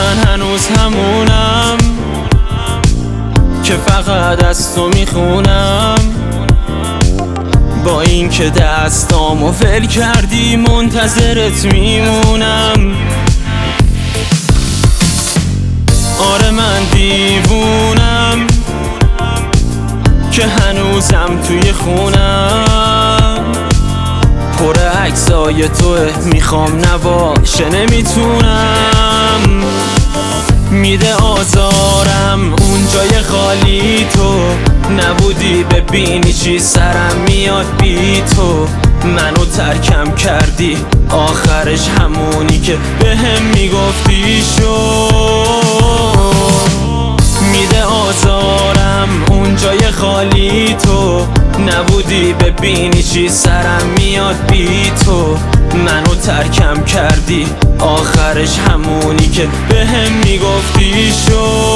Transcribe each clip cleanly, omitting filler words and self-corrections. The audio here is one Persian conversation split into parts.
من هنوز همونم که فقط از تو میخونم، با این که دستامو ول کردی منتظرت میمونم. آره من دیوونم که هنوزم توی خونم، پر عکسای توه، میخوام نباشه نمیتونم. میده آزارم اون جای خالی، تو نبودی ببینی چی سرم میاد بی تو. منو ترکم کردی آخرش همونی که بهم میگفتی شو. میده آزارم اون جای خالی، تو نبودی ببینی چی سرم میاد بی تو. منو ترکم کردی آخرش همونی که بهم میگفتی شو.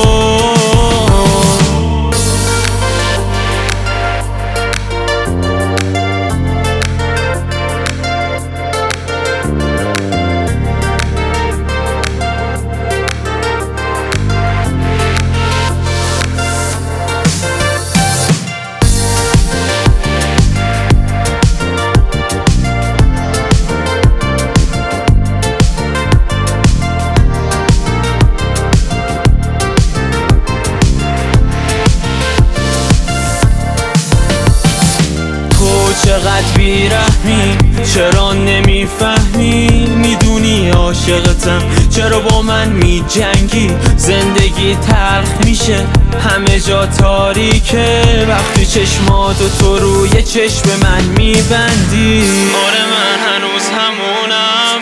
چقدر بیرحمی، چرا نمیفهمی؟ میدونی عاشقتم، چرا با من میجنگی؟ زندگی تلخ میشه، همه جا تاریکه وقتی چشماتو تو روی چشم من میبندی. آره من هنوز همونم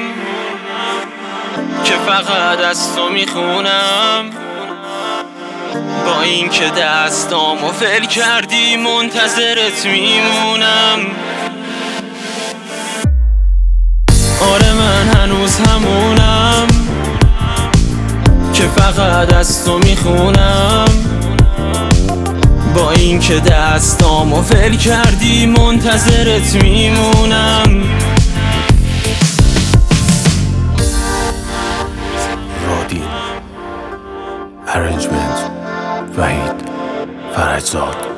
که فقط از تو میخونم، با این که دستامو ول کردی منتظرت میمونم. آره من هنوز همونم که فقط از تو میخونم، با این که دستامو ول کردی منتظرت میمونم. رادین ارنجمنت وحید فرجزاد.